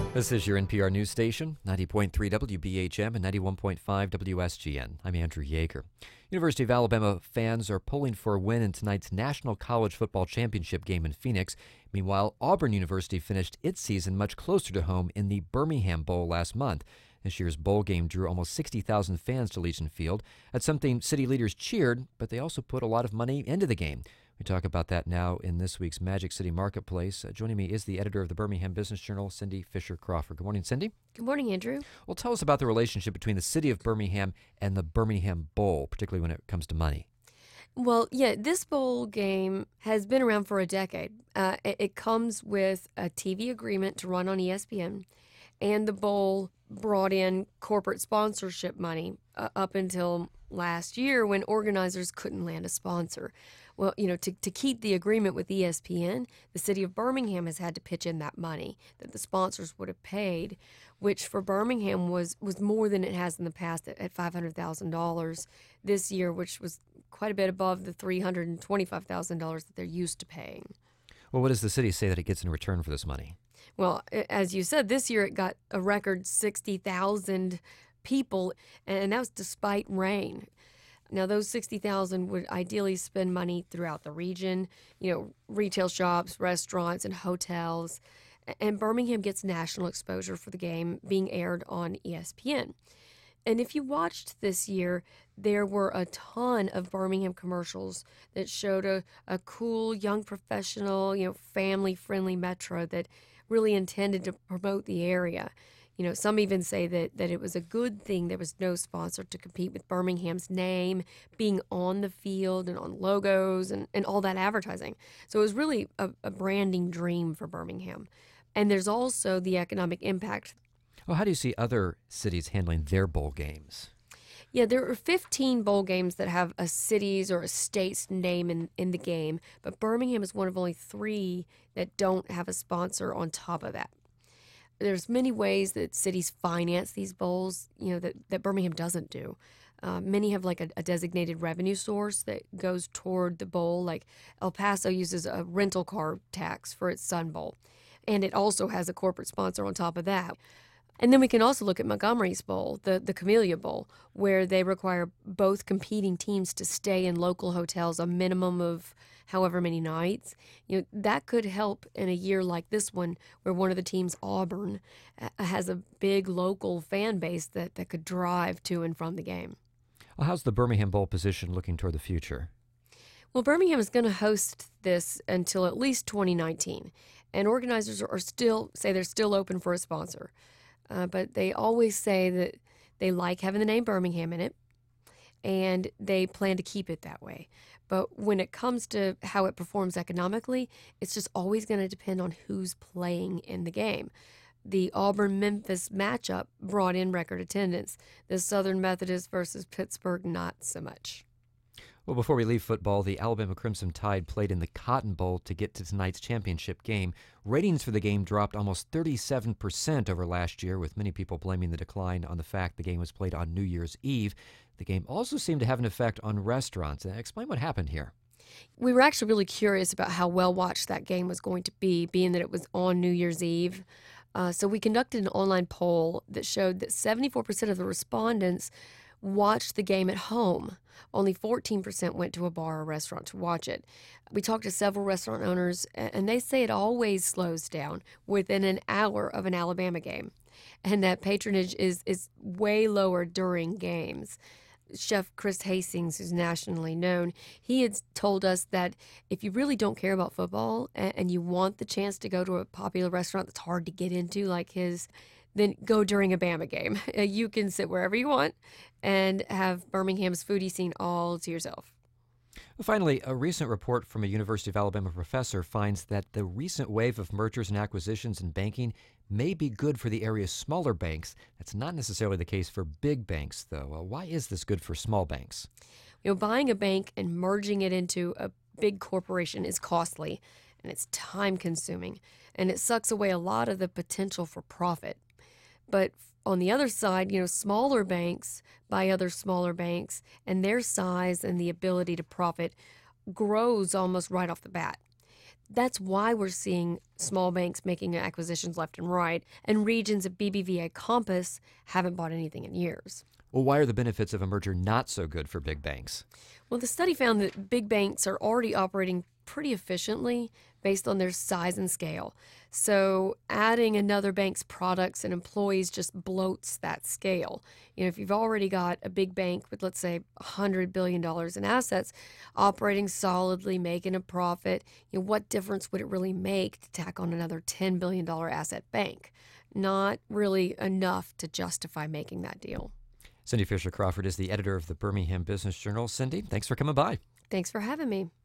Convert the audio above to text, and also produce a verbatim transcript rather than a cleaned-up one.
This is your N P R news station, ninety point three W B H M and ninety-one point five W S G N. I'm Andrew Yeager. University of Alabama fans are pulling for a win in tonight's National College Football Championship game in Phoenix. Meanwhile, Auburn University finished its season much closer to home in the Birmingham Bowl last month. This year's bowl game drew almost sixty thousand fans to Legion Field. That's something city leaders cheered, but they also put a lot of money into the game. We talk about that now in this week's Magic City Marketplace. Uh, joining me is the editor of the Birmingham Business Journal, Cindy Fisher Crawford. Good morning, Cindy. Good morning, Andrew. Well, tell us about the relationship between the city of Birmingham and the Birmingham Bowl, particularly when it comes to money. Well, yeah, this bowl game has been around for a decade. Uh, it, it comes with a T V agreement to run on E S P N, and the bowl brought in corporate sponsorship money uh, up until last year when organizers couldn't land a sponsor. Well, you know, to, to keep the agreement with E S P N, the city of Birmingham has had to pitch in that money that the sponsors would have paid, which for Birmingham was, was more than it has in the past at, at five hundred thousand dollars this year, which was quite a bit above the three hundred twenty-five thousand dollars that they're used to paying. Well, what does the city say that it gets in return for this money? Well, as you said, this year it got a record sixty thousand people, and that was despite rain. Now, those sixty thousand would ideally spend money throughout the region, you know, retail shops, restaurants, and hotels. And Birmingham gets national exposure for the game being aired on E S P N. And if you watched this year, there were a ton of Birmingham commercials that showed a, a cool, young professional, you know, family-friendly metro that really intended to promote the area. You know, some even say that, that it was a good thing there was no sponsor to compete with Birmingham's name being on the field and on logos and, and all that advertising. So it was really a, a branding dream for Birmingham. And there's also the economic impact. Well, how do you see other cities handling their bowl games? Yeah, there are fifteen bowl games that have a city's or a state's name in, in the game, but Birmingham is one of only three that don't have a sponsor on top of that. There's many ways that cities finance these bowls, you know, that, that Birmingham doesn't do. Uh, many have like a, a designated revenue source that goes toward the bowl. Like El Paso uses a rental car tax for its Sun Bowl, and it also has a corporate sponsor on top of that. And then we can also look at Montgomery's Bowl, the, the Camellia Bowl, where they require both competing teams to stay in local hotels a minimum of however many nights. You know, that could help in a year like this one, where one of the teams, Auburn, has a big local fan base that, that could drive to and from the game. Well, how's the Birmingham Bowl position looking toward the future? Well, Birmingham is going to host this until at least twenty nineteen, and organizers are still say they're still open for a sponsor. Uh, but they always say that they like having the name Birmingham in it, and they plan to keep it that way. But when it comes to how it performs economically, it's just always going to depend on who's playing in the game. The Auburn-Memphis matchup brought in record attendance. The Southern Methodist versus Pittsburgh, not so much. Well, before we leave football, the Alabama Crimson Tide played in the Cotton Bowl to get to tonight's championship game. Ratings for the game dropped almost thirty-seven percent over last year, with many people blaming the decline on the fact the game was played on New Year's Eve. The game also seemed to have an effect on restaurants. Explain what happened here. We were actually really curious about how well-watched that game was going to be, being that it was on New Year's Eve. Uh, so we conducted an online poll that showed that seventy-four percent of the respondents watched the game at home. Only fourteen percent went to a bar or restaurant to watch it. We talked to several restaurant owners, and they say it always slows down within an hour of an Alabama game, and that patronage is, is way lower during games. Chef Chris Hastings, who's nationally known, he had told us that if you really don't care about football and, and you want the chance to go to a popular restaurant that's hard to get into like his, then go during a Bama game. You can sit wherever you want and have Birmingham's foodie scene all to yourself. Finally, a recent report from a University of Alabama professor finds that the recent wave of mergers and acquisitions in banking may be good for the area's smaller banks. That's not necessarily the case for big banks, though. Uh, why is this good for small banks? You know, buying a bank and merging it into a big corporation is costly, and it's time-consuming, and it sucks away a lot of the potential for profit. But on the other side, you know, smaller banks buy other smaller banks, and their size and the ability to profit grows almost right off the bat. That's why we're seeing small banks making acquisitions left and right, and regions of B B V A Compass haven't bought anything in years. Well, why are the benefits of a merger not so good for big banks? Well, the study found that big banks are already operating pretty efficiently based on their size and scale. So adding another bank's products and employees just bloats that scale. You know, if you've already got a big bank with, let's say, one hundred billion dollars in assets, operating solidly, making a profit, you know, what difference would it really make to tack on another ten billion dollars asset bank? Not really enough to justify making that deal. Cindy Fisher Crawford is the editor of the Birmingham Business Journal. Cindy, thanks for coming by. Thanks for having me.